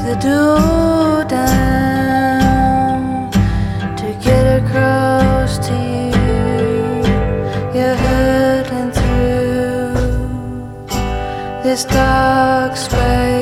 the door down to get across to you. You're hurtling through this dark space.